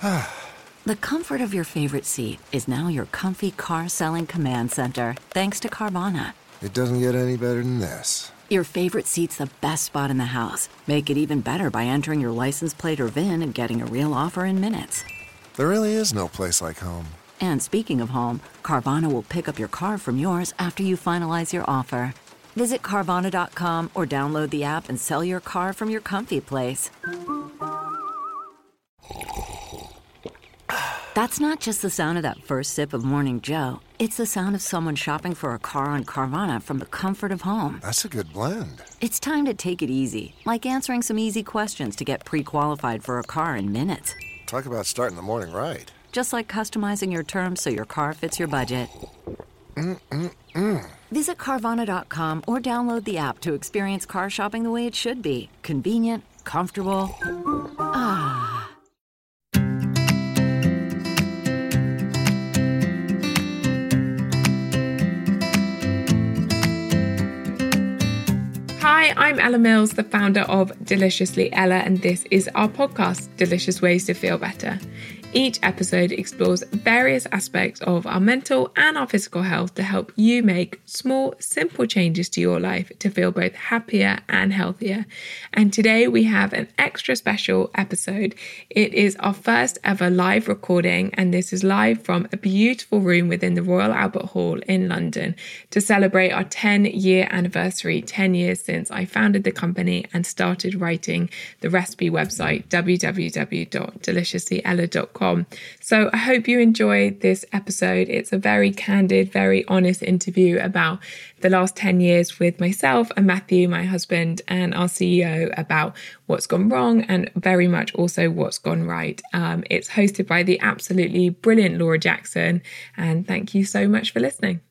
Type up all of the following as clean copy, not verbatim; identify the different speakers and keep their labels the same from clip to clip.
Speaker 1: The comfort of your favorite seat is now your comfy car selling command center, thanks to Carvana.
Speaker 2: It doesn't get any better than this.
Speaker 1: Your favorite seat's the best spot in the house. Make it even better by entering your license plate or VIN and getting a real offer in minutes.
Speaker 2: There really is no place like home.
Speaker 1: And speaking of home, Carvana will pick up your car from yours after you finalize your offer. Visit Carvana.com or download the app and sell your car from your comfy place. That's not just the sound of that first sip of Morning Joe. It's the sound of someone shopping for a car on Carvana from the comfort of home.
Speaker 2: That's a good blend.
Speaker 1: It's time to take it easy, like answering some easy questions to get pre-qualified for a car in minutes.
Speaker 2: Talk about starting the morning right.
Speaker 1: Just like customizing your terms so your car fits your budget. Visit Carvana.com or download the app to experience car shopping the way it should be. Convenient, comfortable.
Speaker 3: Hi, I'm Ella Mills, the founder of Deliciously Ella, and this is our podcast, Delicious Ways to Feel Better. Each episode explores various aspects of our mental and our physical health to help you make small, simple changes to your life to feel both happier and healthier. And today we have an extra special episode. It is our first ever live recording, and this is live from a beautiful room within the Royal Albert Hall in London to celebrate our 10-year anniversary, 10 years since I founded the company and started writing the recipe website, www.deliciouslyella.com. So I hope you enjoy this episode. It's a very candid, very honest interview about the last 10 years with myself and Matthew, my husband, and our CEO, about what's gone wrong and very much also what's gone right. It's hosted by the absolutely brilliant Laura Jackson, and thank you so much for listening.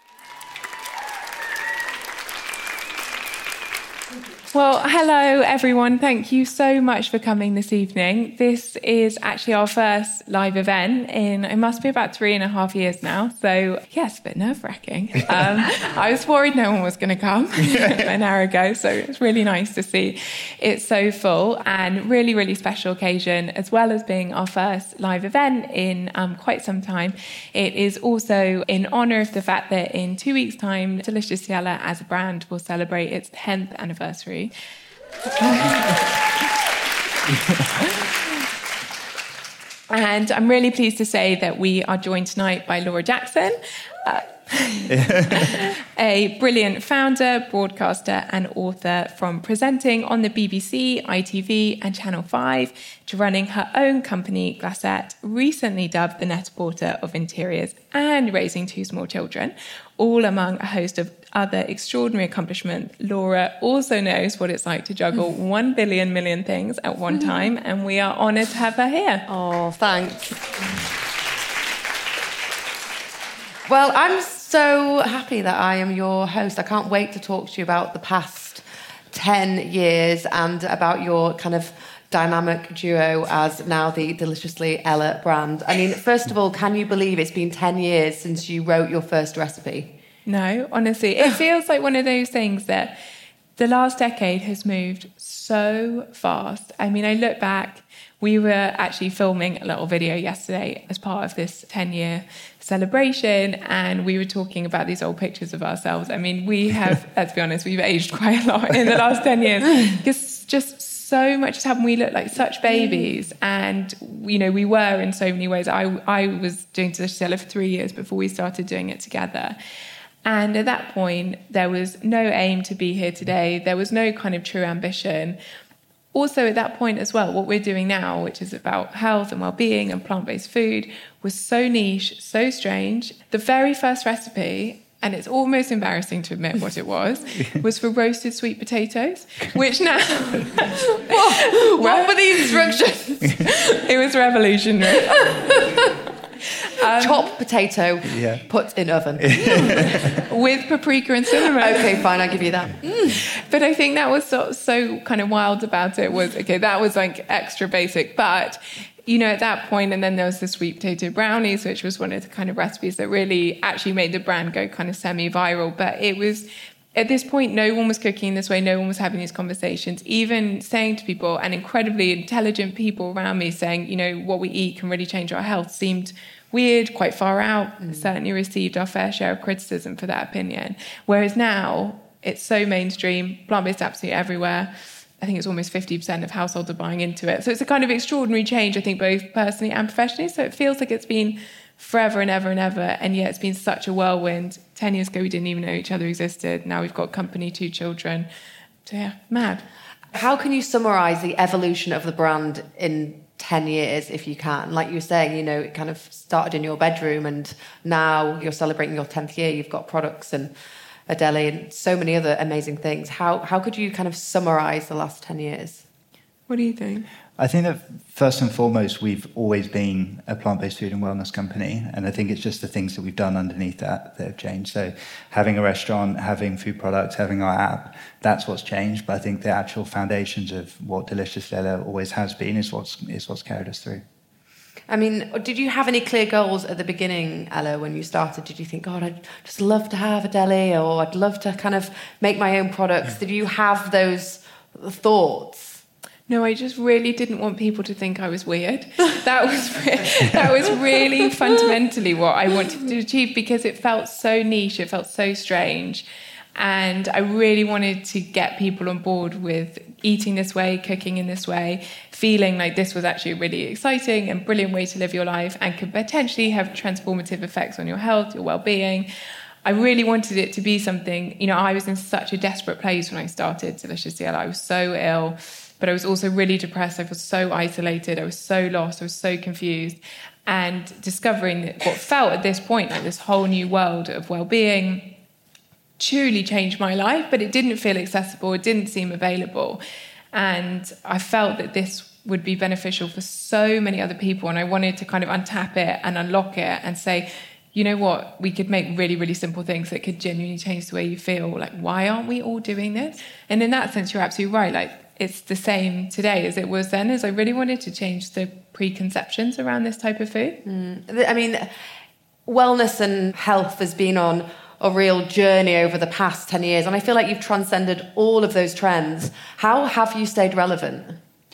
Speaker 3: Well, hello everyone. Thank you so much for coming this evening. This is actually our first live event in, it must be about 3.5 years now. So yes, a bit nerve-wracking. I was worried no one was going to come an hour ago. So it's really nice to see it's so full, and really, really special occasion, as well as being our first live event in quite some time. It is also in honour of the fact that in 2 weeks' time, Deliciously Ella as a brand will celebrate its 10th anniversary. And I'm really pleased to say that we are joined tonight by Laura Jackson, a brilliant founder, broadcaster and author, from presenting on the BBC, ITV and Channel 5 to running her own company, Glassette, recently dubbed the Net-a-Porter of Interiors, and raising 2 small children, all among a host of other extraordinary accomplishments. Laura also knows what it's like to juggle 1 billion million things at one time, and we are honoured to have her here.
Speaker 4: Oh, thanks. Well, I'm so happy that I am your host. I can't wait to talk to you about the past 10 years and about your kind of dynamic duo as now the Deliciously Ella brand. I mean, first of all, can you believe it's been 10 years since you wrote your first recipe?
Speaker 3: No, honestly, it feels like one of those things that the last decade has moved so fast. I mean, I look back, we were actually filming a little video yesterday as part of this 10-year celebration, and we were talking about these old pictures of ourselves. I mean, we have, let's be honest, we've aged quite a lot in the last 10 years. Because just so much has happened. We look like such babies, and, you know, we were in so many ways. I was doing Deliciously Ella for 3 years before we started doing it together. And at that point, there was no aim to be here today. There was no kind of true ambition. Also, at that point as well, what we're doing now, which is about health and well-being and plant-based food, was so niche, so strange. The very first recipe, and it's almost embarrassing to admit what it was for roasted sweet potatoes, which now...
Speaker 4: What were the instructions?
Speaker 3: It was revolutionary.
Speaker 4: Chopped potato, put in oven.
Speaker 3: With paprika and cinnamon.
Speaker 4: Okay, fine, I'll give you that.
Speaker 3: But I think that was so kind of wild about it was, okay, that was like extra basic. But, you know, at that point, and then there was the sweet potato brownies, which was one of the kind of recipes that really actually made the brand go kind of semi-viral. But it was at this point, no one was cooking this way. No one was having these conversations, even saying to people, and incredibly intelligent people around me saying, you know, what we eat can really change our health, seemed weird, quite far out. Certainly received our fair share of criticism for that opinion. Whereas now it's so mainstream, plant-based absolutely everywhere. I think it's almost 50% of households are buying into it. So it's a kind of extraordinary change, I think, both personally and professionally. So it feels like it's been forever and ever and ever. And yet it's been such a whirlwind. 10 years ago, we didn't even know each other existed. Now we've got company, 2 children. So yeah, mad.
Speaker 4: How can you summarise the evolution of the brand in 10 years, if you can? Like you were saying, you know, it kind of started in your bedroom and now you're celebrating your 10th year. You've got products and a deli and so many other amazing things. How could you kind of summarise the last 10 years?
Speaker 3: What do you think?
Speaker 5: I think that first and foremost, we've always been a plant-based food and wellness company. And I think it's just the things that we've done underneath that have changed. So having a restaurant, having food products, having our app, that's what's changed. But I think the actual foundations of what Deliciously Ella always has been is what's carried us through.
Speaker 4: I mean, did you have any clear goals at the beginning, Ella, when you started? Did you think, God, I'd just love to have a deli, or I'd love to kind of make my own products? Did you have those thoughts?
Speaker 3: No, I just really didn't want people to think I was weird. That was really fundamentally what I wanted to achieve, because it felt so niche, it felt so strange. And I really wanted to get people on board with eating this way, cooking in this way, feeling like this was actually a really exciting and brilliant way to live your life and could potentially have transformative effects on your health, your well-being. I really wanted it to be something, you know, I was in such a desperate place when I started Deliciously Ella. I was so ill, but I was also really depressed. I was so isolated. I was so lost. I was so confused. And discovering what felt at this point like this whole new world of well-being truly changed my life, but it didn't feel accessible. It didn't seem available. And I felt that this would be beneficial for so many other people. And I wanted to kind of untap it and unlock it and say, you know what, we could make really, really simple things that could genuinely change the way you feel. Like, why aren't we all doing this? And in that sense, you're absolutely right. Like, it's the same today as it was then, as I really wanted to change the preconceptions around this type of food.
Speaker 4: I mean, wellness and health has been on a real journey over the past 10 years. And I feel like you've transcended all of those trends. How have you stayed relevant?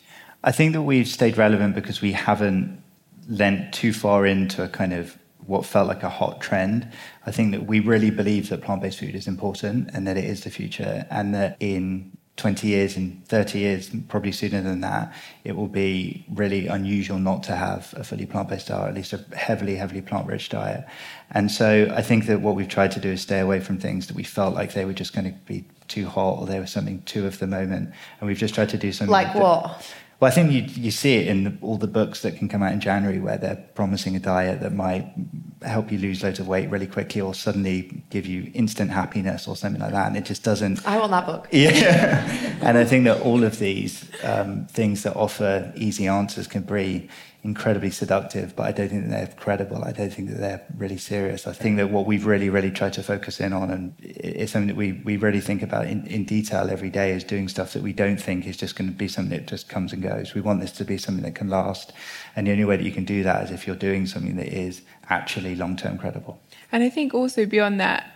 Speaker 5: I think that we've stayed relevant because we haven't lent too far into a kind of what felt like a hot trend. I think that we really believe that plant-based food is important and that it is the future, and that in 20 years and 30 years, probably sooner than that, it will be really unusual not to have a fully plant-based diet, at least a heavily, heavily plant-rich diet. And so I think that what we've tried to do is stay away from things that we felt like they were just going to be too hot or they were something too of the moment. And we've just tried to do something...
Speaker 4: Like what?
Speaker 5: Well, I think you see it in all the books that can come out in January where they're promising a diet that might help you lose loads of weight really quickly or suddenly give you instant happiness or something like that. And it just doesn't...
Speaker 4: I want that book.
Speaker 5: Yeah. And I think that all of these things that offer easy answers can be incredibly seductive, but I don't think that they're credible. I don't think that they're really serious. I think that what we've really, really tried to focus in on, and it's something that we really think about in detail every day, is doing stuff that we don't think is just going to be something that just comes and goes. We want this to be something that can last. And the only way that you can do that is if you're doing something that is actually long-term credible.
Speaker 3: And I think also beyond that,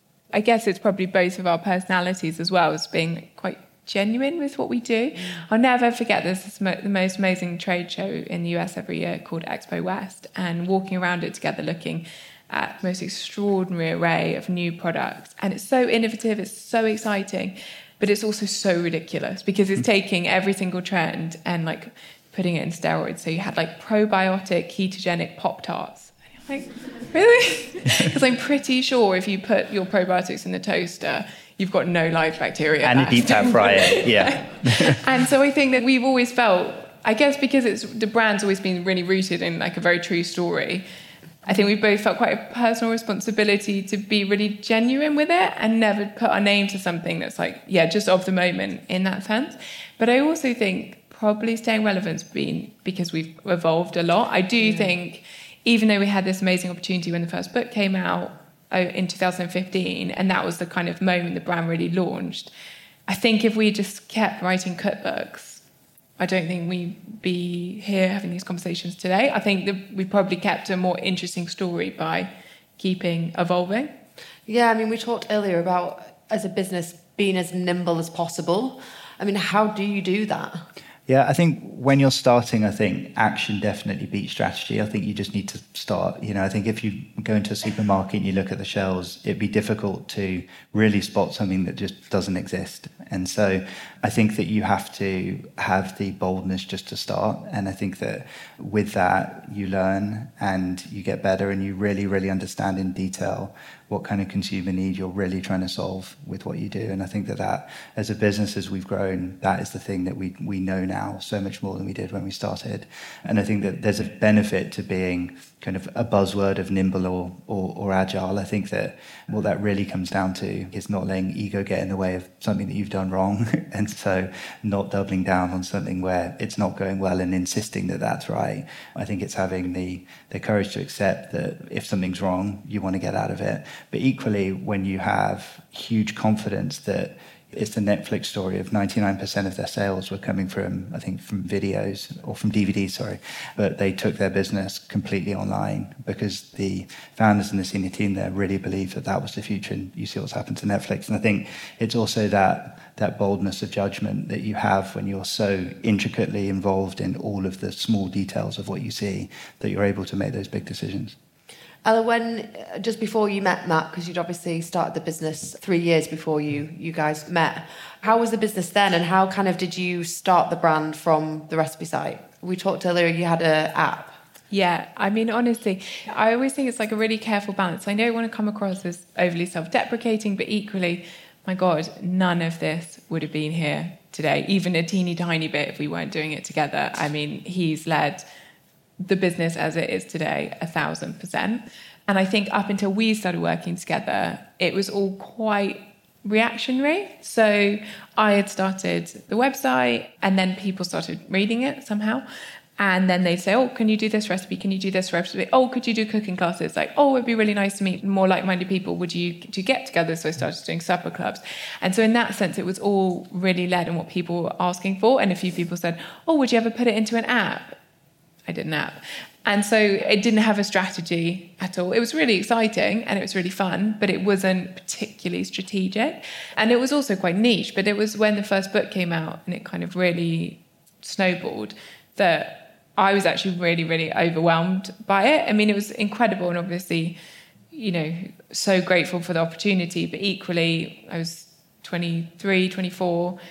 Speaker 3: I guess it's probably both of our personalities as well as being quite genuine with what we do. I'll never forget this the most amazing trade show in the US every year called Expo West, and walking around it together looking at the most extraordinary array of new products. And it's so innovative, it's so exciting, but it's also so ridiculous because it's taking every single trend and like putting it in steroids. So you had like probiotic ketogenic Pop-Tarts. And you're like, really? Because I'm pretty sure if you put your probiotics in the toaster, you've got no live bacteria.
Speaker 5: And a deep fat fryer, yeah.
Speaker 3: And so I think that we've always felt, I guess because the brand's always been really rooted in like a very true story, I think we've both felt quite a personal responsibility to be really genuine with it and never put our name to something that's like, yeah, just of the moment in that sense. But I also think probably staying relevant's been because we've evolved a lot. I do think, even though we had this amazing opportunity when the first book came out, in 2015, and that was the kind of moment the brand really launched. I think if we just kept writing cookbooks, I don't think we'd be here having these conversations today. I think that we probably kept a more interesting story by keeping evolving.
Speaker 4: Yeah, I mean, we talked earlier about as a business, being as nimble as possible. I mean, how do you do that?
Speaker 5: Yeah, I think when you're starting, I think action definitely beats strategy. I think you just need to start. You know, I think if you go into a supermarket and you look at the shelves, it'd be difficult to really spot something that just doesn't exist. And so I think that you have to have the boldness just to start. And I think that with that, you learn and you get better and you really, really understand in detail what kind of consumer need you're really trying to solve with what you do. And I think that as a business, as we've grown, that is the thing that we know now so much more than we did when we started. And I think that there's a benefit to being kind of a buzzword of nimble or agile. I think that what that really comes down to is not letting ego get in the way of something that you've done wrong. And so not doubling down on something where it's not going well and insisting that that's right. I think it's having the courage to accept that if something's wrong, you want to get out of it. But equally, when you have huge confidence that it's the Netflix story of 99% of their sales were coming from, I think, from videos or from DVDs, sorry. But they took their business completely online because the founders and the senior team there really believed that that was the future. And you see what's happened to Netflix. And I think it's also that boldness of judgment that you have when you're so intricately involved in all of the small details of what you see that you're able to make those big decisions.
Speaker 4: Ella, when just before you met Matt, because you'd obviously started the business 3 years before you guys met, how was the business then, and how kind of did you start the brand from the recipe site? We talked earlier, you had an app.
Speaker 3: Yeah, I mean, honestly, I always think it's like a really careful balance. I don't want to come across as overly self-deprecating, but equally, my God, none of this would have been here today, even a teeny tiny bit if we weren't doing it together. I mean, he's led the business as it is today 1,000%. And I think up until we started working together, it was all quite reactionary. So I had started the website and then people started reading it somehow. And then they'd say, oh, can you do this recipe? Can you do this recipe? Oh, could you do cooking classes? Like, oh, it'd be really nice to meet more like-minded people. Would you get together? So I started doing supper clubs. And so in that sense, it was all really led on what people were asking for. And a few people said, oh, would you ever put it into an app? I did an app. And so it didn't have a strategy at all. It was really exciting and it was really fun, but it wasn't particularly strategic. And it was also quite niche, but it was when the first book came out and it kind of really snowballed that I was actually really, really overwhelmed by it. I mean, it was incredible and obviously, you know, so grateful for the opportunity, but equally I was 23, 24.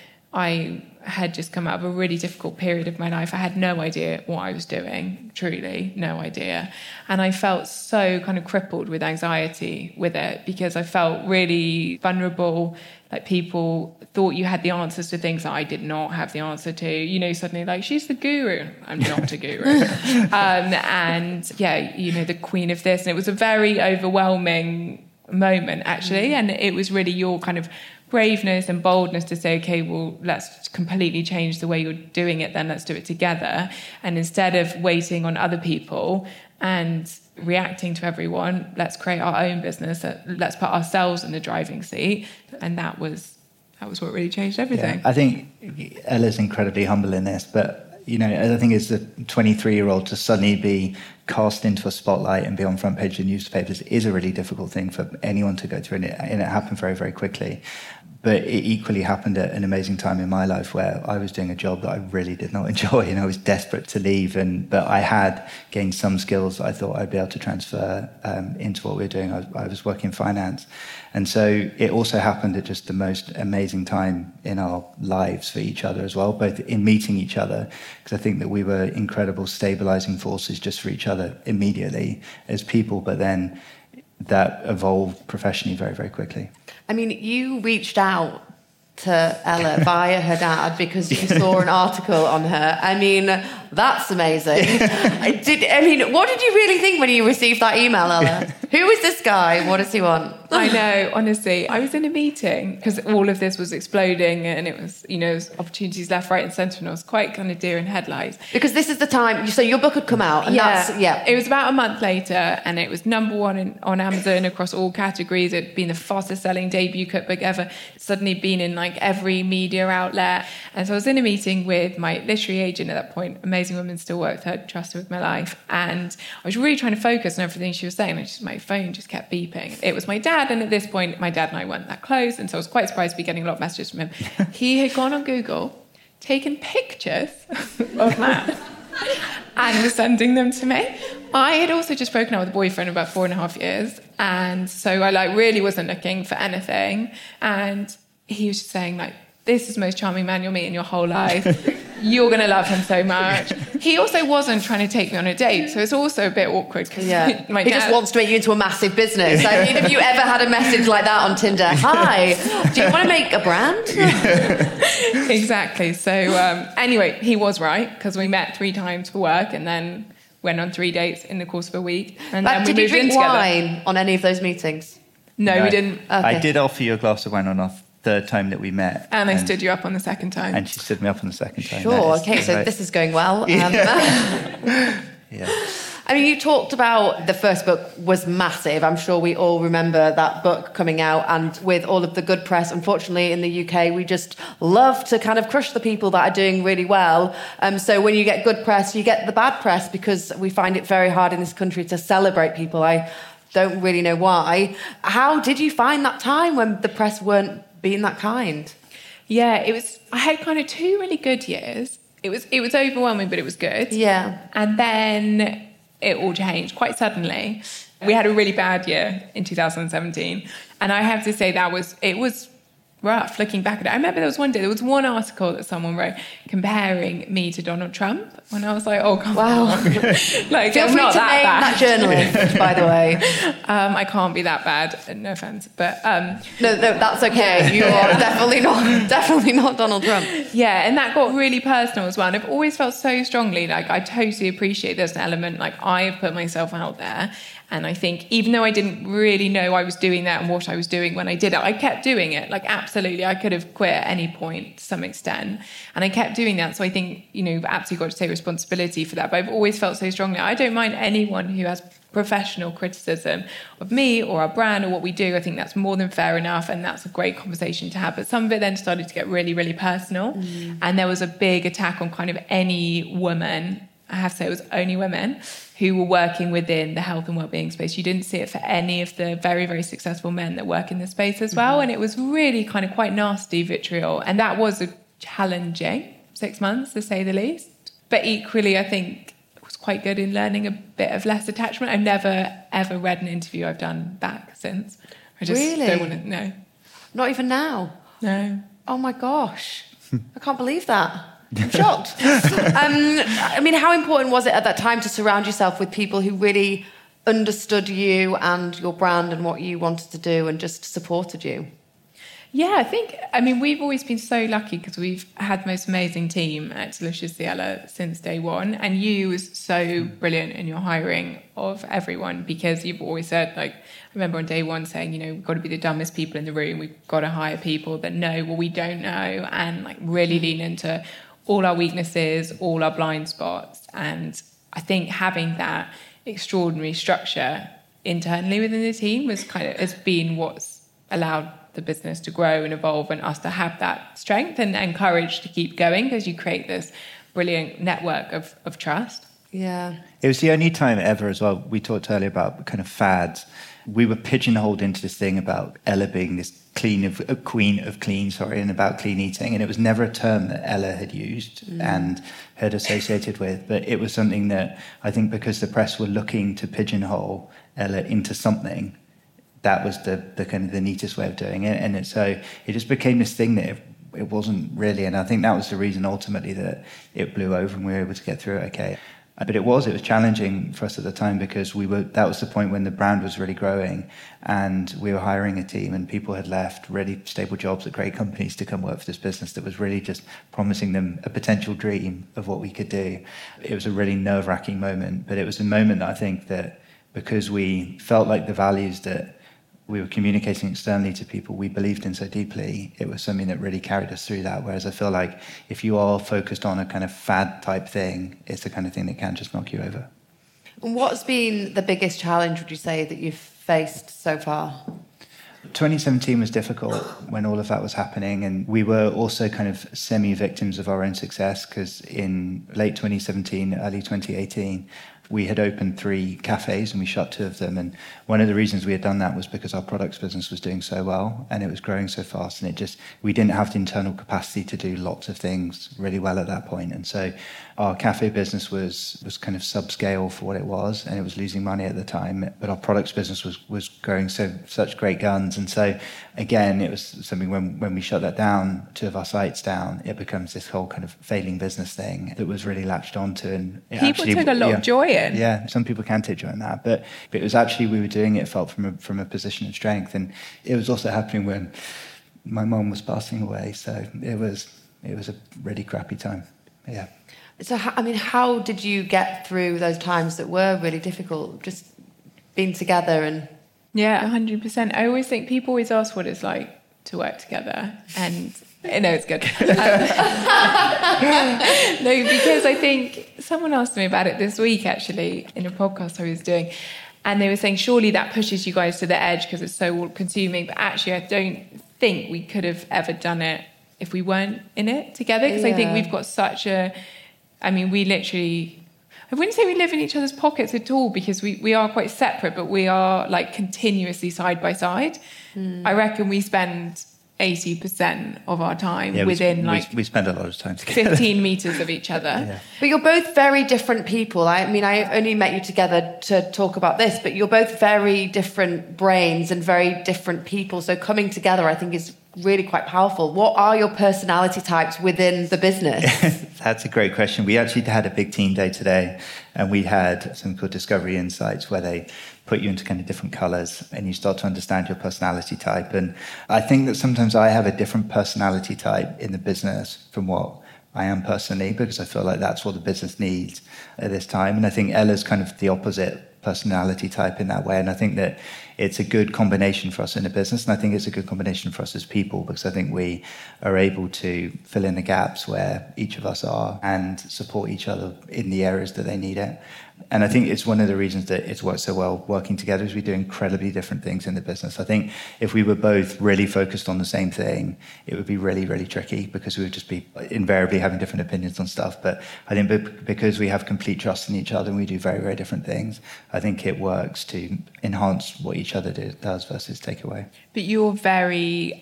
Speaker 3: I had just come out of a really difficult period of my life. I had no idea what I was doing, truly, no idea. And I felt so kind of crippled with anxiety with it because I felt really vulnerable, like people thought you had the answers to things that I did not have the answer to. You know, suddenly like, she's the guru. I'm not a guru. And yeah, you know, the queen of this. And it was a very overwhelming moment, actually. And it was really your kind of braveness and boldness to say, okay, well, let's completely change the way you're doing it then, let's do it together. And instead of waiting on other people and reacting to everyone, let's create our own business, let's put ourselves in the driving seat. And that was what really changed everything.
Speaker 5: Yeah, I think Ella's incredibly humble in this, but you know, I think as a 23-year-old to suddenly be cast into a spotlight and be on front page of newspapers is a really difficult thing for anyone to go through, and it happened very, very quickly. But it equally happened at an amazing time in my life where I was doing a job that I really did not enjoy and I was desperate to leave. But I had gained some skills that I thought I'd be able to transfer into what we were doing. I was working in finance. And so it also happened at just the most amazing time in our lives for each other as well, both in meeting each other, because I think that we were incredible stabilizing forces just for each other immediately as people, but then that evolved professionally very, very quickly.
Speaker 4: I mean, you reached out to Ella via her dad because you saw an article on her. I mean, that's amazing. What did you really think when you received that email, Ella? Who is this guy? What does he want?
Speaker 3: I know, honestly. I was in a meeting because all of this was exploding and it was, you know, opportunities left, right and centre, and I was quite kind of deer in headlights.
Speaker 4: Because this is the time, so your book had come out and
Speaker 3: It was about a month later and it was #1 on Amazon across all categories. It'd been the fastest selling debut cookbook ever. It's suddenly been in like every media outlet. And so I was in a meeting with my literary agent at that point, amazing woman, still work with her, trust her with my life. And I was really trying to focus on everything she was saying. My phone just kept beeping. It was my dad, and at this point, my dad and I weren't that close, and so I was quite surprised to be getting a lot of messages from him. He had gone on Google, taken pictures of Matt, and was sending them to me. I had also just broken up with a boyfriend about 4.5 years, and so I really wasn't looking for anything. And he was just saying this is the most charming man you'll meet in your whole life. You're going to love him so much. He also wasn't trying to take me on a date, so it's also a bit awkward.
Speaker 4: He just wants to make you into a massive business. I mean, if you ever had a message like that on Tinder, hi, do you want to make a brand?
Speaker 3: Exactly. So anyway, he was right, because we met 3 times for work and then went on 3 dates in the course of a week. And then we
Speaker 4: did you
Speaker 3: moved in
Speaker 4: drink
Speaker 3: together.
Speaker 4: wine on any of those meetings?
Speaker 3: No, we didn't.
Speaker 4: Okay.
Speaker 5: I did offer you a glass of wine on our 3rd time that we met.
Speaker 3: And I stood you up on the 2nd time.
Speaker 5: And she stood me up on the 2nd time.
Speaker 4: Sure, okay, so this is going well.
Speaker 5: Yeah.
Speaker 4: I mean, you talked about the first book was massive. I'm sure we all remember that book coming out, and with all of the good press, unfortunately, in the UK, we just love to kind of crush the people that are doing really well. So when you get good press, you get the bad press, because we find it very hard in this country to celebrate people. I don't really know why. How did you find that time when the press weren't being that kind?
Speaker 3: Yeah, I had kind of 2 really good years. It was overwhelming, but it was good.
Speaker 4: Yeah.
Speaker 3: And then it all changed quite suddenly. We had a really bad year in 2017. And I have to say it was rough looking back at it. I remember there was one article that someone wrote comparing me to Donald Trump, when I was like, oh, come on.
Speaker 4: Feel
Speaker 3: I'm
Speaker 4: free
Speaker 3: not
Speaker 4: to name that journalist, by the way.
Speaker 3: I can't be that bad, no offense, but
Speaker 4: no, that's okay. You are definitely not Donald Trump.
Speaker 3: yeah, and that got really personal as well. And I've always felt so strongly, I totally appreciate there's an element, I've put myself out there. And I think even though I didn't really know I was doing that and what I was doing when I did it, I kept doing it. Absolutely, I could have quit at any point to some extent. And I kept doing that. So I think, you've absolutely got to take responsibility for that. But I've always felt so strongly, I don't mind anyone who has professional criticism of me or our brand or what we do. I think that's more than fair enough, and that's a great conversation to have. But some of it then started to get really, really personal. And there was a big attack on kind of any woman. I have to say it was only women who were working within the health and wellbeing space. You didn't see it for any of the very, very successful men that work in the space as well. And it was really kind of quite nasty vitriol. And that was a challenging 6 months, to say the least. But equally, I think it was quite good in learning a bit of less attachment. I've never, ever read an interview I've done back since. I just don't want to, no.
Speaker 4: Not even now?
Speaker 3: No.
Speaker 4: Oh my gosh. I can't believe that. I'm shocked. I mean, how important was it at that time to surround yourself with people who really understood you and your brand and what you wanted to do and just supported you?
Speaker 3: Yeah, we've always been so lucky because we've had the most amazing team at Delicious Ciela since day one. And you was so brilliant in your hiring of everyone, because you've always said, I remember on day one saying, we've got to be the dumbest people in the room. We've got to hire people that know what we don't know, and really lean into all our weaknesses, all our blind spots. And I think having that extraordinary structure internally within the team has been what's allowed the business to grow and evolve, and us to have that strength and courage to keep going, because you create this brilliant network of trust.
Speaker 4: Yeah.
Speaker 5: It was the only time ever as well. We talked earlier about kind of fads. We were pigeonholed into this thing about Ella being this queen of clean, and about clean eating. And it was never a term that Ella had used and had associated with. But it was something that I think, because the press were looking to pigeonhole Ella into something, that was the kind of the neatest way of doing it. And so it just became this thing that it wasn't really. And I think that was the reason ultimately that it blew over and we were able to get through it okay. But it was challenging for us at the time, because that was the point when the brand was really growing and we were hiring a team, and people had left really stable jobs at great companies to come work for this business that was really just promising them a potential dream of what we could do. It was a really nerve-wracking moment, but it was a moment that I think that, because we felt like the values that we were communicating externally to people we believed in so deeply, it was something that really carried us through that. Whereas I feel like if you are focused on a kind of fad type thing, it's the kind of thing that can just knock you over.
Speaker 4: And what's been the biggest challenge, would you say, that you've faced so far?
Speaker 5: 2017 was difficult when all of that was happening, and we were also kind of semi-victims of our own success, because in late 2017, early 2018, we had opened 3 cafes and we shut 2 of them. And one of the reasons we had done that was because our products business was doing so well and it was growing so fast, and we didn't have the internal capacity to do lots of things really well at that point. And so our cafe business was kind of subscale for what it was, and it was losing money at the time, but our products business was growing such great guns. And so again, it was something when we shut that down, 2 of our sites down, it becomes this whole kind of failing business thing that was really latched onto. And
Speaker 3: people took a lot of joy in.
Speaker 5: Yeah, some people can take joy in that, but it was actually, we were doing it felt from a position of strength, and it was also happening when my mum was passing away, so it was a really crappy time. Yeah.
Speaker 4: So, how did you get through those times that were really difficult? Just being together and...
Speaker 3: Yeah, 100%. I always think people always ask what it's like to work together, and no, it's good. No, because I think someone asked me about it this week, actually, in a podcast I was doing, and they were saying, surely that pushes you guys to the edge because it's so all-consuming, but actually I don't think we could have ever done it if we weren't in it together, because I think we've got such a... we literally... I wouldn't say we live in each other's pockets at all, because we are quite separate, but we are like continuously side by side. I reckon we spend 80% of our time within
Speaker 5: we spend a lot of time together.
Speaker 3: 15 meters of each other.
Speaker 5: Yeah.
Speaker 4: But you're both very different people. I only met you together to talk about this, but you're both very different brains and very different people. So coming together, I think, is really quite powerful. What are your personality types within the business?
Speaker 5: That's a great question. We actually had a big team day today, and we had something called Discovery Insights, where they put you into kind of different colors and you start to understand your personality type. And I think that sometimes I have a different personality type in the business from what I am personally, because I feel like that's what the business needs at this time. And I think Ella's kind of the opposite personality type in that way. And I think that it's a good combination for us in a business. And I think it's a good combination for us as people, because I think we are able to fill in the gaps where each of us are and support each other in the areas that they need it. And I think it's one of the reasons that it's worked so well working together, is we do incredibly different things in the business. I think if we were both really focused on the same thing, it would be really, really tricky, because we would just be invariably having different opinions on stuff. But I think because we have complete trust in each other and we do very, very different things, I think it works to enhance what each other does versus take away.
Speaker 3: But you're very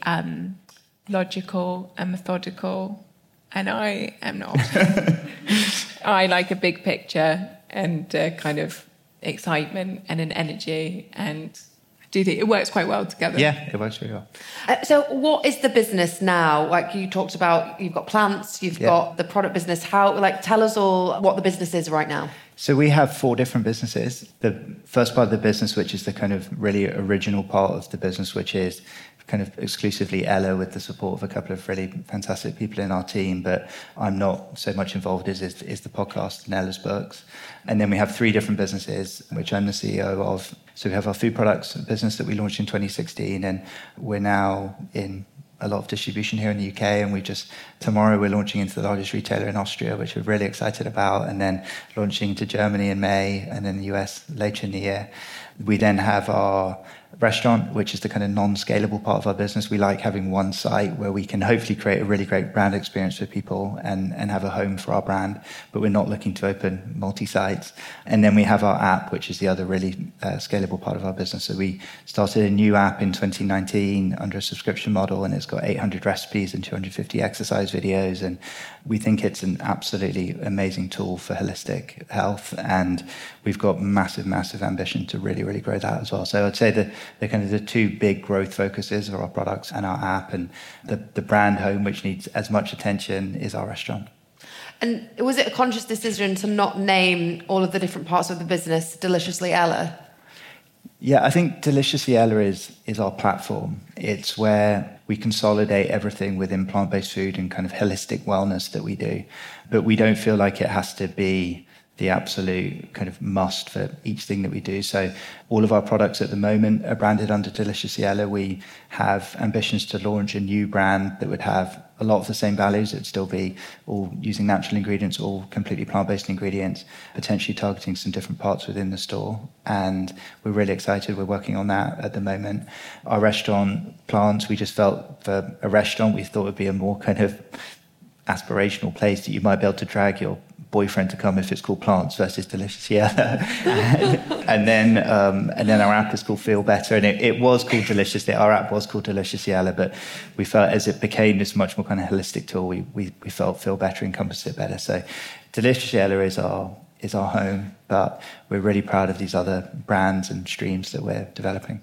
Speaker 3: logical and methodical, and I am not. I like a big picture and kind of excitement and an energy, and I do think it works quite well together.
Speaker 5: Yeah, it works really well.
Speaker 4: So what is the business now? Like you talked about, you've got plants, you've got the product business. Tell us all what the business is right now.
Speaker 5: So we have 4 different businesses. The first part of the business, which is the kind of really original part of the business, which is kind of exclusively Ella, with the support of a couple of really fantastic people in our team, but I'm not so much involved, is the podcast and Ella's books. And then we have 3 different businesses, which I'm the CEO of. So we have our food products business that we launched in 2016, and we're now in a lot of distribution here in the UK, and tomorrow we're launching into the largest retailer in Austria, which we're really excited about, and then launching into Germany in May, and then the US later in the year. We then have our restaurant, which is the kind of non-scalable part of our business. We like having one site where we can hopefully create a really great brand experience for people and have a home for our brand, but we're not looking to open multi-sites. And then we have our app, which is the other really scalable part of our business. So we started a new app in 2019 under a subscription model, and it's got 800 recipes and 250 exercise videos. And we think it's an absolutely amazing tool for holistic health. And we've got massive, massive ambition to really, really grow that as well. So I'd say that they're kind of the 2 big growth focuses are our products and our app, and the brand home, which needs as much attention, is our restaurant.
Speaker 4: And was it a conscious decision to not name all of the different parts of the business Deliciously Ella?
Speaker 5: Yeah, I think Deliciously Ella is our platform. It's where we consolidate everything within plant-based food and kind of holistic wellness that we do. But we don't feel like it has to be the absolute kind of must for each thing that we do. So all of our products at the moment are branded under Deliciously Ella. We have ambitions to launch a new brand that would have a lot of the same values. It'd still be all using natural ingredients, all completely plant-based ingredients, potentially targeting some different parts within the store. And we're really excited. We're working on that at the moment. Our restaurant plans, we just felt for a restaurant, we thought it would be a more kind of aspirational place that you might be able to drag your boyfriend to come if it's called Plants versus Delicious Yella. and then our app is called Feel Better, and it was called Delicious. Our app was called Delicious Yella, but we felt as it became this much more kind of holistic tool, we felt Feel Better encompassed it better. So Delicious Yella is our home, but we're really proud of these other brands and streams that we're developing.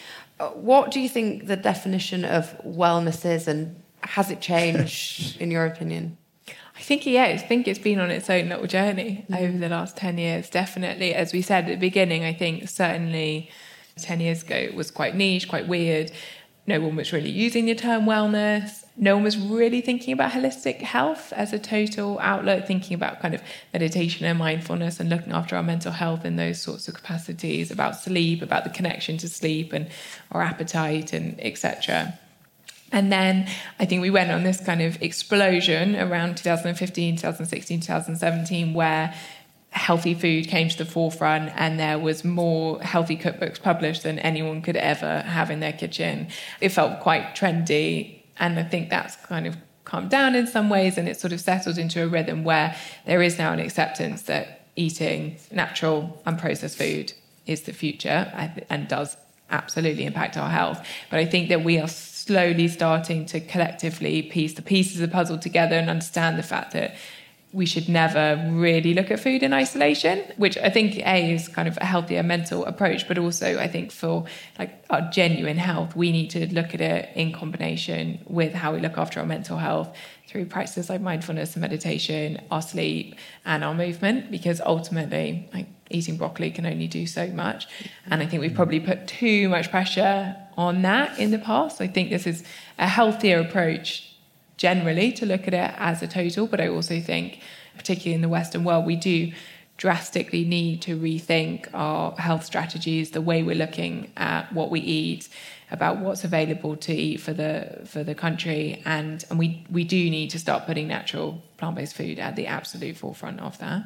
Speaker 4: What do you think the definition of wellness is, and has it changed in your opinion?
Speaker 3: I think it's been on its own little journey over the last 10 years, definitely. As we said at the beginning, I think certainly 10 years ago it was quite niche, quite weird. No one was really using the term wellness. No one was really thinking about holistic health as a total outlet, thinking about kind of meditation and mindfulness and looking after our mental health in those sorts of capacities, about sleep, about the connection to sleep and our appetite and etc. And then I think we went on this kind of explosion around 2015, 2016, 2017, where healthy food came to the forefront and there was more healthy cookbooks published than anyone could ever have in their kitchen. It felt quite trendy, and I think that's kind of calmed down in some ways, and it sort of settled into a rhythm where there is now an acceptance that eating natural, unprocessed food is the future and does absolutely impact our health. But I think that we are slowly starting to collectively piece the pieces of the puzzle together and understand the fact that we should never really look at food in isolation, which I think is kind of a healthier mental approach, but also I think for like our genuine health, we need to look at it in combination with how we look after our mental health through practices like mindfulness and meditation, our sleep and our movement, because ultimately like eating broccoli can only do so much. And I think we've probably put too much pressure on that in the past. I think this is a healthier approach generally to look at it as a total, but I also think, particularly in the Western world, we do drastically need to rethink our health strategies, the way we're looking at what we eat, about what's available to eat for the country, and we do need to start putting natural plant-based food at the absolute forefront of that.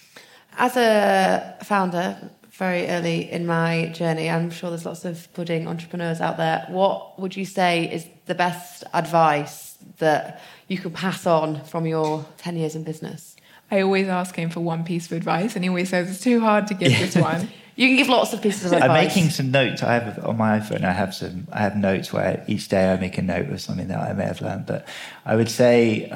Speaker 4: As a founder, very early in my journey, I'm sure there's lots of budding entrepreneurs out there. What would you say is the best advice that you could pass on from your 10 years in business?
Speaker 3: I always ask him for one piece of advice, and he always says it's too hard to give this one.
Speaker 4: You can give lots of pieces of advice.
Speaker 5: I'm making some notes. I have on my iPhone. I have notes where each day I make a note of something that I may have learned. But I would say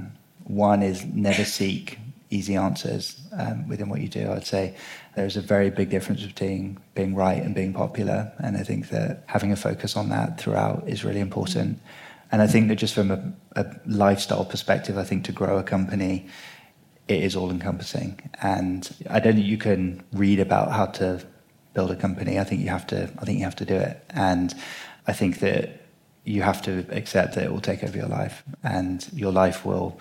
Speaker 5: one is never seek easy answers within what you do. I'd say there's a very big difference between being right and being popular, and I think that having a focus on that throughout is really important. And I think that just from a lifestyle perspective, I think to grow a company, it is all-encompassing. And I don't think you can read about how to build a company. I think you have to do it. And I think that you have to accept that it will take over your life, and your life will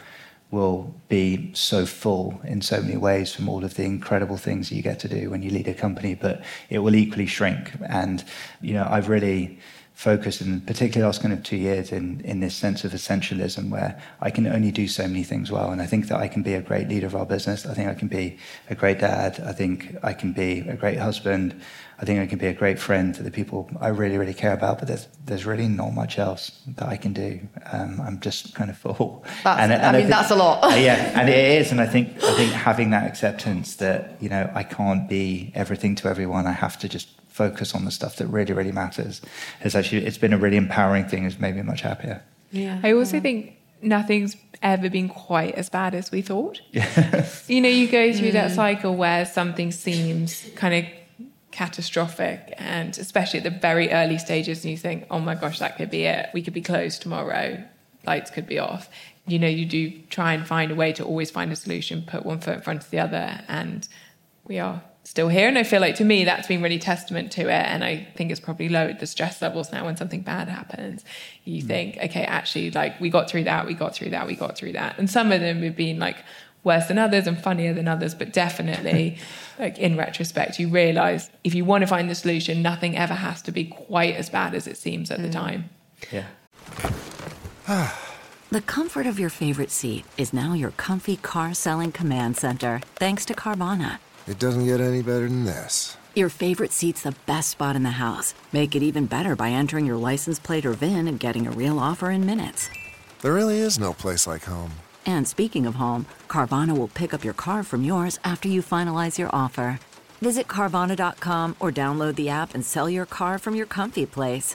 Speaker 5: be so full in so many ways from all of the incredible things that you get to do when you lead a company, but it will equally shrink. And, I've really focused, in particularly the last kind of 2 years, in this sense of essentialism where I can only do so many things well. And I think that I can be a great leader of our business. I think I can be a great dad. I think I can be a great husband. I think I can be a great friend to the people I really, really care about. But there's really not much else that I can do. I'm just kind of full.
Speaker 4: That's a lot.
Speaker 5: Yeah, and it is. And I think having that acceptance that, I can't be everything to everyone. I have to just focus on the stuff that really, really matters. It's been a really empowering thing. It's made me much happier.
Speaker 3: Yeah. I also think nothing's ever been quite as bad as we thought.
Speaker 5: Yeah.
Speaker 3: You go through that cycle where something seems kind of catastrophic, and especially at the very early stages, and you think, oh my gosh, that could be it. We could be closed tomorrow. Lights could be off. You do try and find a way to always find a solution, put one foot in front of the other, and we are still here. And I feel like, to me, that's been really testament to it. And I think it's probably lowered the stress levels now when something bad happens. You think, okay, actually, we got through that. And some of them have been worse than others and funnier than others, but definitely in retrospect, you realize if you want to find the solution, nothing ever has to be quite as bad as it seems at the time.
Speaker 5: Yeah.
Speaker 1: The comfort of your favorite seat is now your comfy car selling command center, thanks to Carvana.
Speaker 2: It doesn't get any better than this.
Speaker 1: Your favorite seat's the best spot in the house. Make it even better by entering your license plate or VIN and getting a real offer in minutes.
Speaker 2: There really is no place like home.
Speaker 1: And speaking of home, Carvana will pick up your car from yours after you finalize your offer. Visit Carvana.com or download the app and sell your car from your comfy place.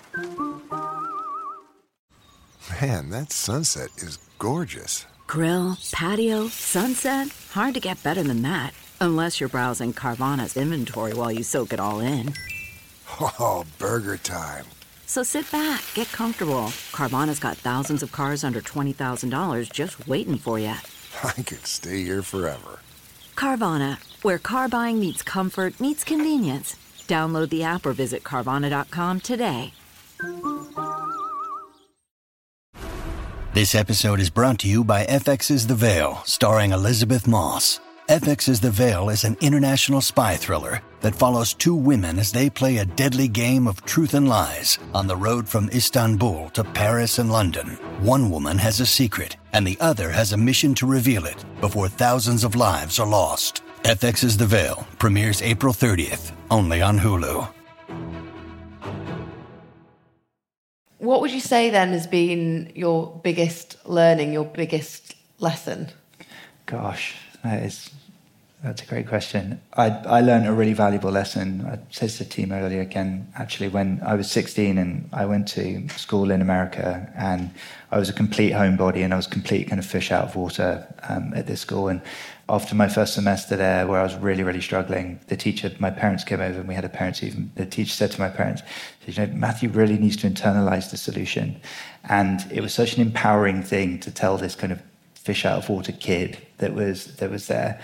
Speaker 2: Man, that sunset is gorgeous.
Speaker 1: Grill, patio, sunset. Hard to get better than that. Unless you're browsing Carvana's inventory while you soak it all in.
Speaker 2: Oh, burger time.
Speaker 1: So sit back, get comfortable. Carvana's got thousands of cars under $20,000 just waiting for you.
Speaker 2: I could stay here forever.
Speaker 1: Carvana, where car buying meets comfort, meets convenience. Download the app or visit Carvana.com today.
Speaker 6: This episode is brought to you by FX's The Veil, starring Elizabeth Moss. FX's The Veil is an international spy thriller that follows two women as they play a deadly game of truth and lies on the road from Istanbul to Paris and London. One woman has a secret, and the other has a mission to reveal it before thousands of lives are lost. FX's The Veil premieres April 30th, only on Hulu.
Speaker 4: What would you say then has been your biggest learning, your biggest lesson?
Speaker 5: Gosh, that's a great question. I learned a really valuable lesson. I said to the team earlier again, actually, when I was 16 and I went to school in America, and I was a complete homebody and I was complete kind of fish out of water at this school. And after my first semester there, where I was really, really struggling, my parents came over and we had a parents' evening. The teacher said to my parents, Matthew really needs to internalize the solution. And it was such an empowering thing to tell this kind of fish out of water kid that was there.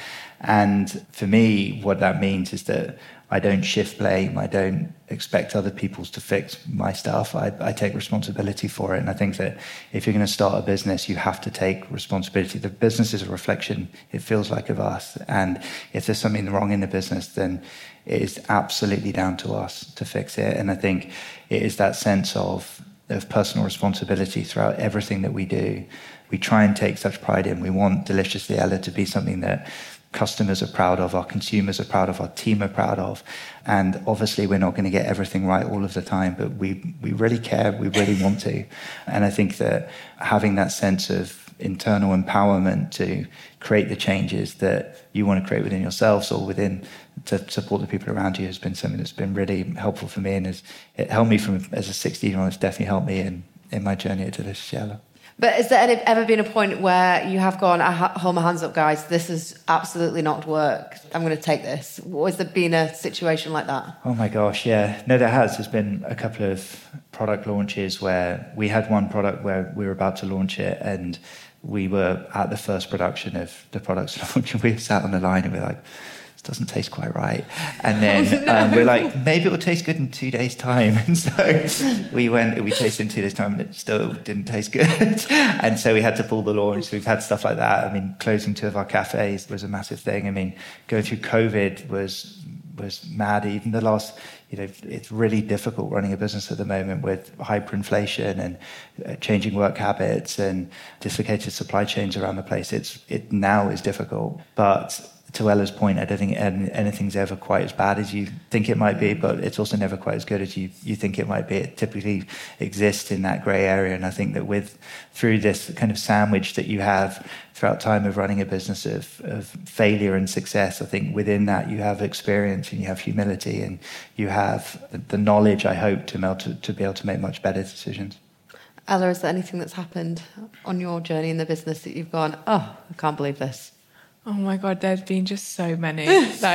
Speaker 5: And for me, what that means is that I don't shift blame. I don't expect other people to fix my stuff. I take responsibility for it. And I think that if you're going to start a business, you have to take responsibility. The business is a reflection, it feels like, of us. And if there's something wrong in the business, then it is absolutely down to us to fix it. And I think it is that sense of personal responsibility throughout everything that we do. We try and take such pride in. We want Deliciously Ella to be something that customers are proud of, our consumers are proud of, our team are proud of. And obviously we're not going to get everything right all of the time, but we really care, we really want to. And I think that having that sense of internal empowerment to create the changes that you want to create within yourselves or within to support the people around you has been something that's been really helpful for me. And it helped me as a 16-year-old, it's definitely helped me in my journey at Deliciously Ella.
Speaker 4: But has there ever been a point where you have gone, hold my hands up, guys, this has absolutely not worked, I'm going to take this? Has there been a situation like that?
Speaker 5: Oh my gosh, yeah. No, there has. There's been a couple of product launches where we had one product where we were about to launch it and we were at the first production of the product's launch and we sat on the line and we were like, doesn't taste quite right. And then we're like, maybe it will taste good in 2 days' time. And so we tasted in 2 days' time and it still didn't taste good. And so we had to pull the launch. We've had stuff like that. I mean, closing 2 of our cafes was a massive thing. I mean, going through COVID was mad. Even the last, it's really difficult running a business at the moment with hyperinflation and changing work habits and dislocated supply chains around the place. It now is difficult. But to Ella's point, I don't think anything's ever quite as bad as you think it might be, but it's also never quite as good as you think it might be. It typically exists in that grey area, and I think that through this kind of sandwich that you have throughout time of running a business of failure and success, I think within that you have experience and you have humility and you have the knowledge, I hope, to be able to make much better decisions.
Speaker 4: Ella, is there anything that's happened on your journey in the business that you've gone, oh, I can't believe this?
Speaker 3: Oh my God, there's been just so many.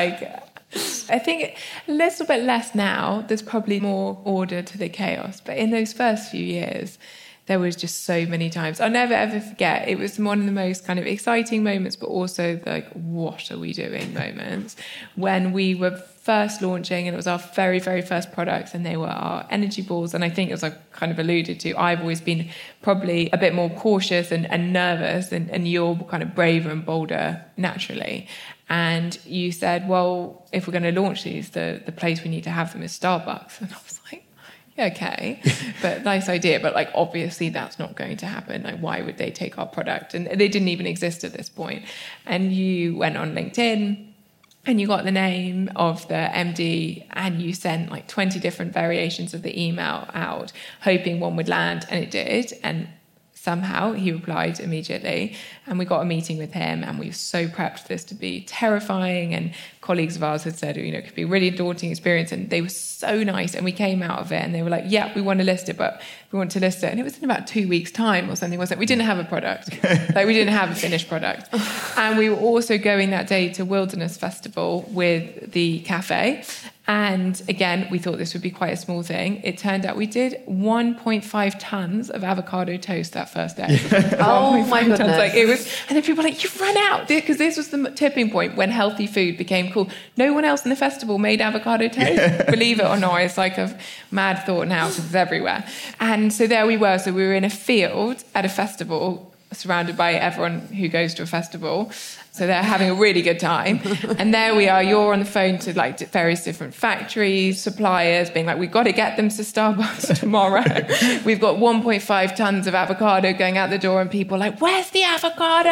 Speaker 3: I think a little bit less now. There's probably more order to the chaos. But in those first few years, there was just so many times. I'll never, ever forget. It was one of the most kind of exciting moments, but also what are we doing moments when we were first launching and it was our very, very first products and they were our energy balls. And I think, as I kind of alluded to, I've always been probably a bit more cautious and nervous and you're kind of braver and bolder naturally. And you said, well, if we're going to launch these, the place we need to have them is Starbucks. And I was like, okay, but nice idea. But like, obviously that's not going to happen. Like, why would they take our product? And they didn't even exist at this point. And you went on LinkedIn and you got the name of the MD and you sent like 20 different variations of the email out, hoping one would land, and it did. And somehow he replied immediately, and we got a meeting with him, and we were so prepped for this to be terrifying. And colleagues of ours had said, it could be a really daunting experience, and they were so nice. And we came out of it and they were like, yeah, we want to list it, but we want to list it. And it was in about 2 weeks' time or something, wasn't it? We didn't have a product. We didn't have a finished product. And we were also going that day to Wilderness Festival with the cafe. And again, we thought this would be quite a small thing. It turned out we did 1.5 tons of avocado toast that first day.
Speaker 4: Oh my goodness.
Speaker 3: And then people were like, you've run out. Because this was the tipping point when healthy food became cool. No one else in the festival made avocado toast. Believe it or not, it's like a mad thought now because it's everywhere. And so there we were. So we were in a field at a festival, surrounded by everyone who goes to a festival. So they're having a really good time. And there we are, you're on the phone to like various different factories, suppliers, being like, we've got to get them to Starbucks tomorrow. We've got 1.5 tons of avocado going out the door, and people are like, where's the avocado?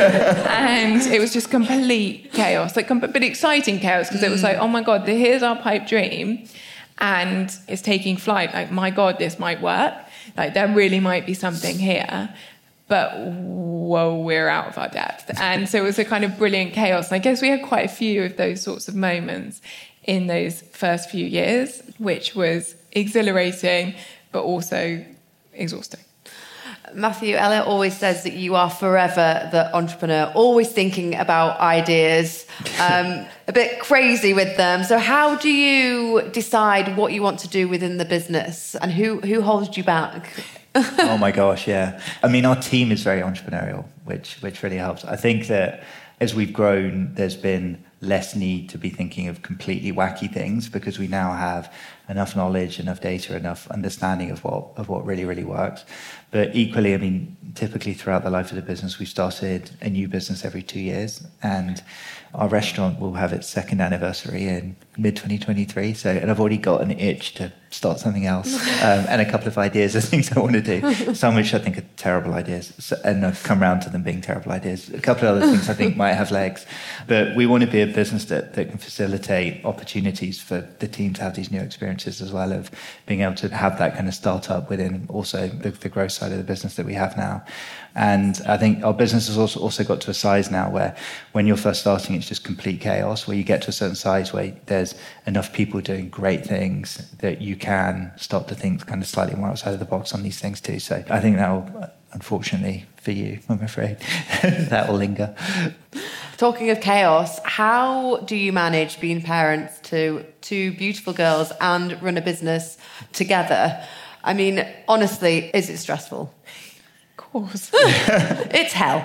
Speaker 3: And it was just complete chaos, but exciting chaos, because it was like, oh my God, here's our pipe dream. And it's taking flight. Like, my God, this might work. Like, there really might be something here. But whoa, we're out of our depth. And so it was a kind of brilliant chaos. And I guess we had quite a few of those sorts of moments in those first few years, which was exhilarating, but also exhausting.
Speaker 4: Matthew, Elliot always says that you are forever the entrepreneur, always thinking about ideas, a bit crazy with them. So how do you decide what you want to do within the business, and who holds you back?
Speaker 5: Oh my gosh, yeah. I mean, our team is very entrepreneurial, which really helps. I think that as we've grown, there's been less need to be thinking of completely wacky things, because we now have enough knowledge, enough data, enough understanding of what really, really works. But equally, I mean, typically throughout the life of the business, we started a new business every 2 years, and our restaurant will have its second anniversary in mid-2023. And I've already got an itch to start something else, and a couple of ideas of things I want to do, some which I think are terrible ideas, and I've come around to them being terrible ideas. A couple of other things I think might have legs. But we want to be a business that can facilitate opportunities for the team to have these new experiences, as well as being able to have that kind of startup within also the growth side of the business that we have now. And I think our business has also got to a size now where when you're first starting, it's just complete chaos, where you get to a certain size where there's enough people doing great things that you can start to think kind of slightly more outside of the box on these things too. So I think that will, unfortunately for you, I'm afraid, that will linger.
Speaker 4: Talking of chaos, how do you manage being parents to two beautiful girls and run a business together? I mean, honestly, is it stressful?
Speaker 3: Course.
Speaker 4: It's hell.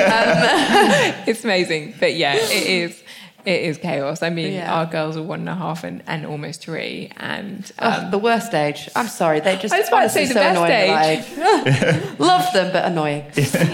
Speaker 3: It's amazing, but yeah, it is chaos. I mean, our girls are 1.5 and almost 3, and
Speaker 4: the worst age. I'm sorry, they just
Speaker 3: I was about to say the
Speaker 4: so
Speaker 3: best
Speaker 4: age. Love them, but annoying.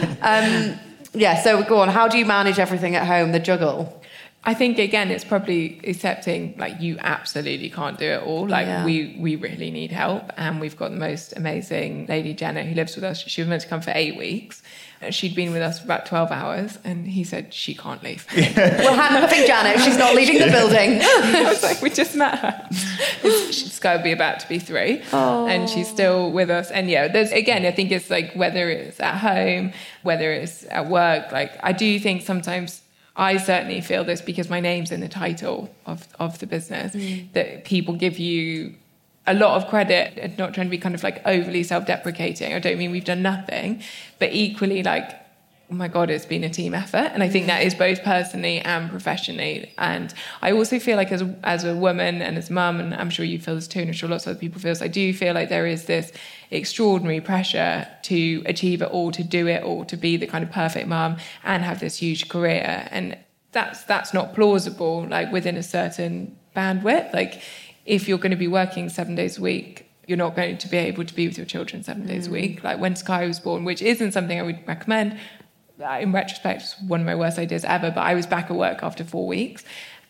Speaker 4: So go on. How do you manage everything at home? The juggle.
Speaker 3: I think, again, it's probably accepting, like, you absolutely can't do it all. Like, we really need help. And we've got the most amazing lady, Jenna, who lives with us. She was meant to come for 8 weeks. She'd been with us for about 12 hours, and he said she can't leave.
Speaker 4: We're handcuffing Janet. She's not leaving the building.
Speaker 3: I was like, we just met her. She's got to be about to be 3.
Speaker 4: Oh.
Speaker 3: And she's still with us. And yeah, there's, again, I think it's like whether it's at home, whether it's at work. Like, I do think sometimes, I certainly feel this because my name's in the title of the business, that people give you a lot of credit, and not trying to be kind of like overly self-deprecating. I don't mean we've done nothing, but equally, like, oh my God, it's been a team effort. And I think that is both personally and professionally. And I also feel like as a woman and as mum, and I'm sure you feel this too, and I'm sure lots of other people feel this, I do feel like there is this extraordinary pressure to achieve it all, to do it all, to be the kind of perfect mum and have this huge career. And that's not plausible, like, within a certain bandwidth. Like, if you're going to be working 7 days a week, you're not going to be able to be with your children 7 days a week. Like, when Sky was born, which isn't something I would recommend, in retrospect, it's one of my worst ideas ever, but I was back at work after 4 weeks.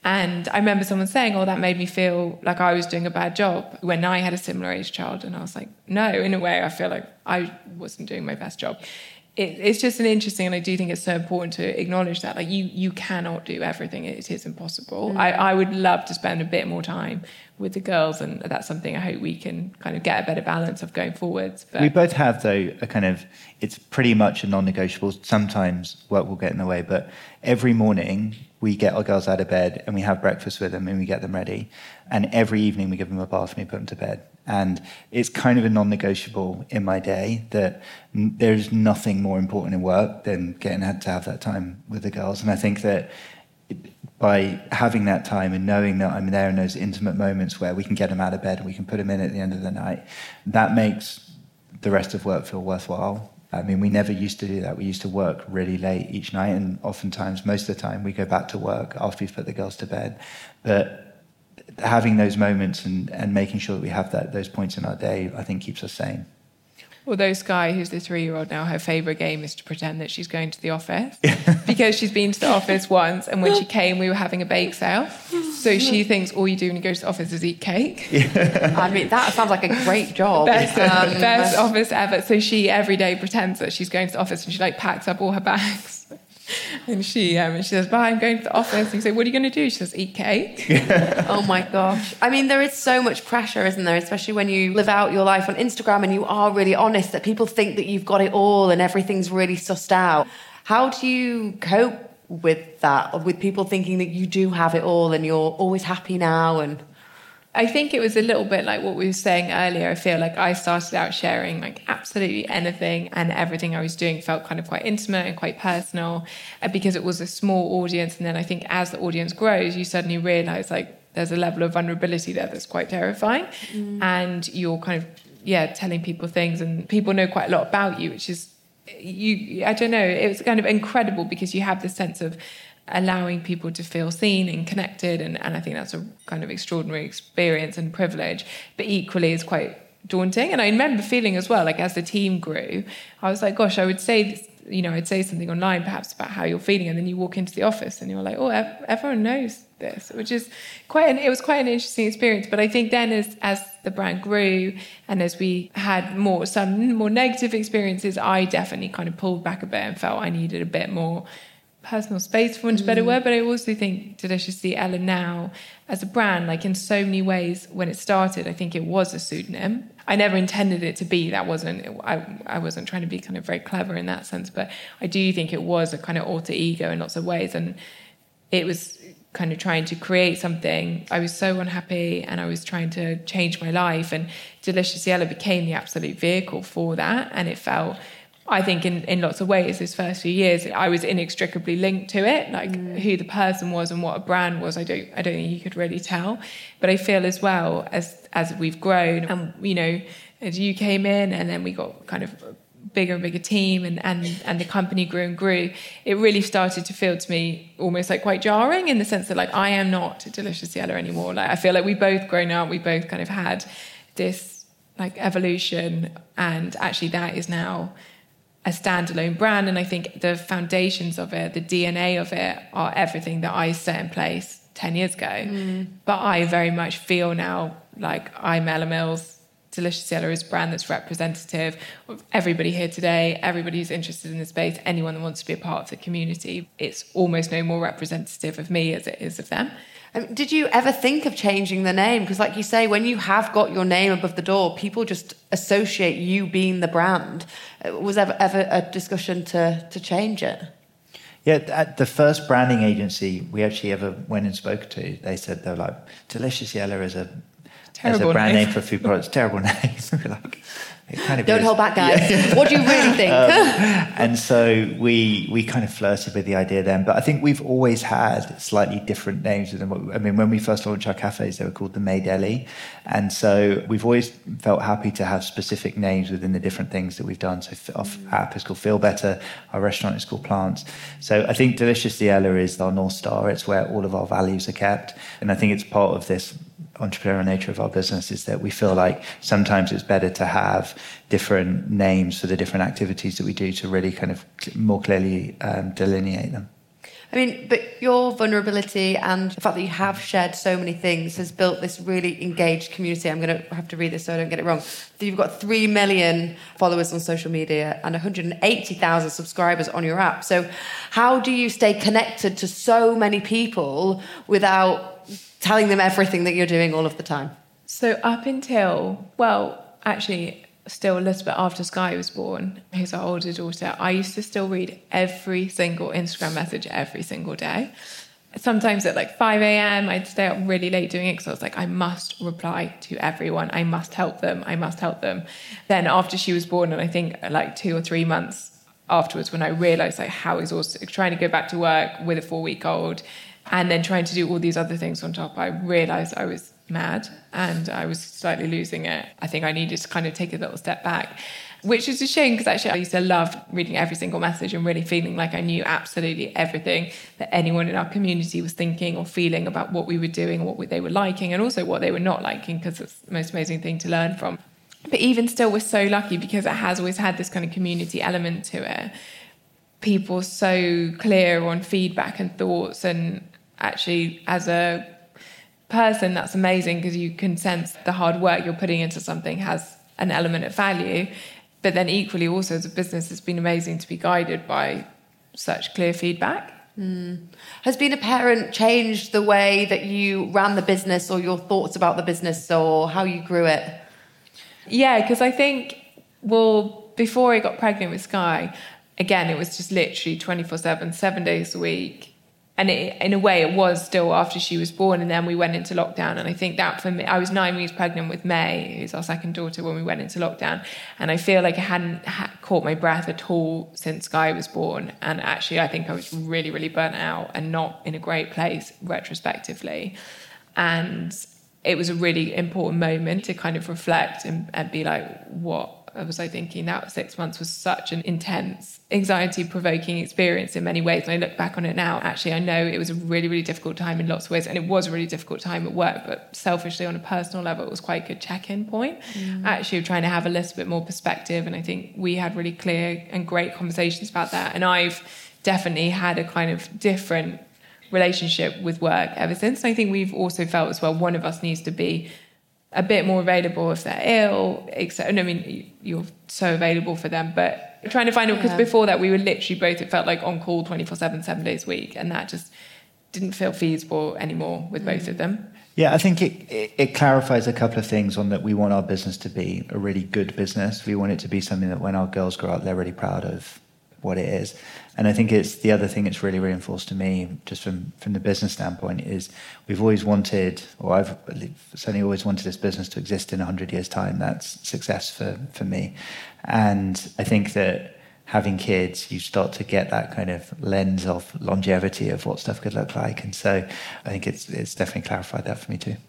Speaker 3: And I remember someone saying, oh, that made me feel like I was doing a bad job when I had a similar age child. And I was like, no, in a way, I feel like I wasn't doing my best job. It's just an interesting, and I do think it's so important to acknowledge that, like, you cannot do everything. It is impossible. I would love to spend a bit more time with the girls, and that's something I hope we can kind of get a better balance of going forwards. But
Speaker 5: we both have, though, a kind of, it's pretty much a non-negotiable. Sometimes work will get in the way, but every morning we get our girls out of bed and we have breakfast with them and we get them ready. And every evening we give them a bath and we put them to bed. And it's kind of a non-negotiable in my day that there's nothing more important in work than getting to have that time with the girls. And I think that by having that time and knowing that I'm there in those intimate moments where we can get them out of bed and we can put them in at the end of the night, that makes the rest of work feel worthwhile. I mean, we never used to do that. We used to work really late each night, and oftentimes, most of the time, we go back to work after we've put the girls to bed. But having those moments and making sure that we have those points in our day, I think keeps us sane.
Speaker 3: Although Sky, who's the 3-year-old now, her favourite game is to pretend that she's going to the office because she's been to the office once, and when she came, we were having a bake sale. So she thinks all you do when you go to the office is eat cake.
Speaker 4: I mean, that sounds like a great job.
Speaker 3: Best office ever. So she every day pretends that she's going to the office, and she like packs up all her bags. And she says, bye, I'm going to the office. And you say, what are you going to do? She says, eat cake.
Speaker 4: Oh my gosh. I mean, there is so much pressure, isn't there? Especially when you live out your life on Instagram and you are really honest, that people think that you've got it all and everything's really sussed out. How do you cope with that, with people thinking that you do have it all and you're always happy now? And
Speaker 3: I think it was a little bit like what we were saying earlier. I feel like I started out sharing like absolutely anything, and everything I was doing felt kind of quite intimate and quite personal because it was a small audience. And then I think as the audience grows, you suddenly realize like there's a level of vulnerability there that's quite terrifying. And you're kind of, telling people things, and people know quite a lot about you, which is, I don't know, it was kind of incredible because you have this sense of allowing people to feel seen and connected, and I think that's a kind of extraordinary experience and privilege, but equally it's quite daunting. And I remember feeling as well, like as the team grew, I was like, gosh, I would say this, I'd say something online perhaps about how you're feeling, and then you walk into the office and you're like, oh, everyone knows this, which is it was quite an interesting experience. But I think then as the brand grew and as we had some more negative experiences, I definitely kind of pulled back a bit and felt I needed a bit more personal space, for want of a better word. But I also think Deliciously Ella now as a brand, like in so many ways, when it started, I think it was a pseudonym. I never intended it to be. I wasn't trying to be kind of very clever in that sense, but I do think it was a kind of alter ego in lots of ways, and it was kind of trying to create something. I was so unhappy and I was trying to change my life, and Deliciously Ella became the absolute vehicle for that. And it felt, I think in lots of ways, those first few years, I was inextricably linked to it. Like who the person was and what a brand was, I don't think you could really tell. But I feel as well as we've grown, and as you came in, and then we got kind of a bigger and bigger team, and the company grew and grew, it really started to feel to me almost like quite jarring, in the sense that like I am not Deliciously Ella anymore. Like I feel like we both grown up, we both kind of had this like evolution, and actually that is now a standalone brand. And I think the foundations of it, the DNA of it, are everything that I set in place 10 years ago. But I very much feel now like I'm Ella Mills. Deliciously Ella is a brand that's representative of everybody here today, everybody who's interested in the space, anyone that wants to be a part of the community. It's almost no more representative of me as it is of them.
Speaker 4: Did you ever think of changing the name? Because like you say, when you have got your name above the door, people just associate you being the brand. Was ever a discussion to change it?
Speaker 5: Yeah, at the first branding agency we actually ever went and spoke to, they said, they're like, Deliciously Ella is a brand name for food products. Terrible name. We're like, it kind of
Speaker 4: Don't hold back, guys. Yeah. What do you really think?
Speaker 5: And so we kind of flirted with the idea then. But I think we've always had slightly different names than when we first launched our cafes, they were called the May Deli. And so we've always felt happy to have specific names within the different things that we've done. So our app is called Feel Better. Our restaurant is called Plants. So I think Deliciously Ella is our North Star. It's where all of our values are kept. And I think it's part of this entrepreneurial nature of our business, is that we feel like sometimes it's better to have different names for the different activities that we do to really kind of more clearly delineate them.
Speaker 4: I mean, but your vulnerability and the fact that you have shared so many things has built this really engaged community. I'm going to have to read this so I don't get it wrong. You've got 3 million followers on social media and 180,000 subscribers on your app. So how do you stay connected to so many people without telling them everything that you're doing all of the time?
Speaker 3: So up until, well, actually, still a little bit after Sky was born, who's our older daughter, I used to still read every single Instagram message every single day. Sometimes at like 5 a.m, I'd stay up really late doing it because I was like, I must reply to everyone. I must help them. I must help them. Then after she was born, and I think like 2 or 3 months afterwards, when I realised like how exhausted, trying to go back to work with a 4-week-old and then trying to do all these other things on top, I realised I was mad and I was slightly losing it. I think I needed to kind of take a little step back, which is a shame because actually I used to love reading every single message and really feeling like I knew absolutely everything that anyone in our community was thinking or feeling about what we were doing, what they were liking, and also what they were not liking, because it's the most amazing thing to learn from. But even still, we're so lucky because it has always had this kind of community element to it. People so clear on feedback and thoughts, and actually as a person, that's amazing because you can sense the hard work you're putting into something has an element of value. But then equally also as a business, it's been amazing to be guided by such clear feedback.
Speaker 4: Has being a parent changed the way that you ran the business or your thoughts about the business or how you grew it?
Speaker 3: Yeah, because I think, well, before I got pregnant with Sky, again, it was just literally 24/7, 7 days a week. And in a way, it was still after she was born, and then we went into lockdown. And I think that for me, I was 9 weeks pregnant with May, who's our second daughter, when we went into lockdown. And I feel like I hadn't caught my breath at all since Sky was born. And actually, I think I was really, really burnt out and not in a great place retrospectively. And it was a really important moment to kind of reflect and be like, what was I thinking? That 6 months was such an intense, anxiety-provoking experience in many ways. And I look back on it now, actually, I know it was a really, really difficult time in lots of ways. And it was a really difficult time at work, but selfishly, on a personal level, it was quite a good check-in point. Actually, trying to have a little bit more perspective. And I think we had really clear and great conversations about that. And I've definitely had a kind of different relationship with work ever since. And I think we've also felt as well, one of us needs to be a bit more available if they're ill, etc. I mean, you're so available for them, but trying to find out, because before that we were literally both, it felt like on call 24/7, 7 days a week, and that just didn't feel feasible anymore with both of them.
Speaker 5: Yeah, I think it clarifies a couple of things on that. We want our business to be a really good business. We want it to be something that when our girls grow up, they're really proud of what it is. And I think it's the other thing it's really reinforced to me, just from the business standpoint, is we've always wanted, or I've certainly always wanted this business to exist in 100 years' time. That's success for me. And I think that having kids, you start to get that kind of lens of longevity of what stuff could look like. And so I think it's definitely clarified that for me too.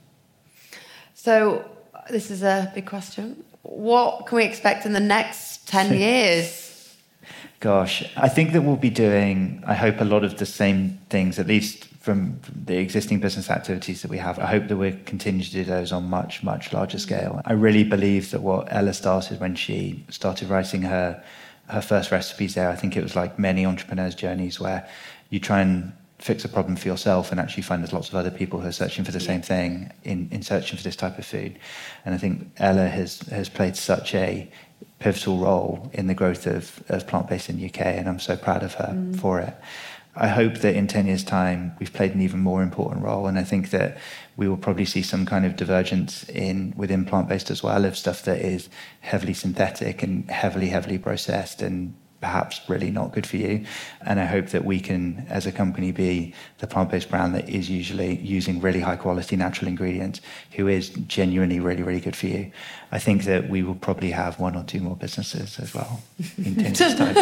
Speaker 4: So this is a big question. What can we expect in the next 10 years?
Speaker 5: Gosh, I think that we'll be doing, I hope, a lot of the same things, at least from the existing business activities that we have. I hope that we'll continue to do those on much, much larger scale. I really believe that what Ella started when she started writing her first recipes there, I think it was like many entrepreneurs' journeys where you try and fix a problem for yourself and actually find there's lots of other people who are searching for the same thing in searching for this type of food. And I think Ella has played such a pivotal role in the growth of plant-based in the UK, and I'm so proud of her for it. I hope that in 10 years' time, we've played an even more important role, and I think that we will probably see some kind of divergence within plant-based as well, of stuff that is heavily synthetic and heavily processed and perhaps really not good for you. And I hope that we can, as a company, be the plant-based brand that is usually using really high-quality natural ingredients, who is genuinely really, really good for you. I think that we will probably have 1 or 2 more businesses as well in 10 years' time.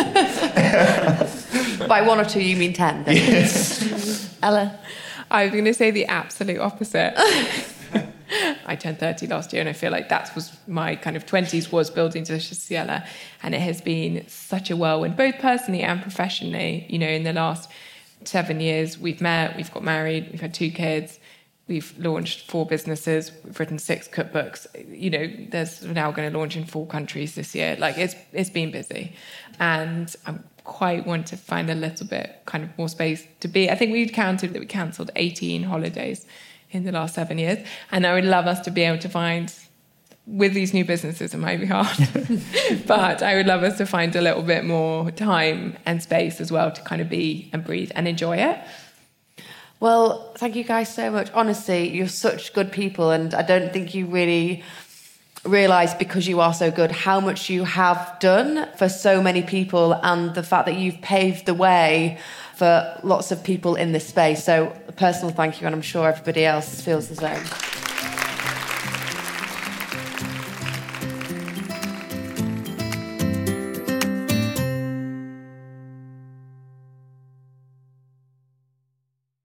Speaker 4: By 1 or 2, you mean 10?
Speaker 5: Yes.
Speaker 4: Ella?
Speaker 3: I was going to say the absolute opposite. I turned 30 last year, and I feel like that was my kind of 20s was building Delicious Ciela, and it has been such a whirlwind, both personally and professionally. You know, in the last 7 years, we've met, we've got married, we've had 2 kids, we've launched 4 businesses, we've written 6 cookbooks. You know, we're now going to launch in 4 countries this year. Like, it's been busy, and I'm quite want to find a little bit kind of more space to be. I think we'd counted that we cancelled 18 holidays in the last 7 years. And I would love us to be able to find, with these new businesses, it might be hard, but I would love us to find a little bit more time and space as well to kind of be and breathe and enjoy it.
Speaker 4: Well, thank you guys so much. Honestly, you're such good people, and I don't think you really realise, because you are so good, how much you have done for so many people, and the fact that you've paved the way for lots of people in this space. So a personal thank you, and I'm sure everybody else feels the same.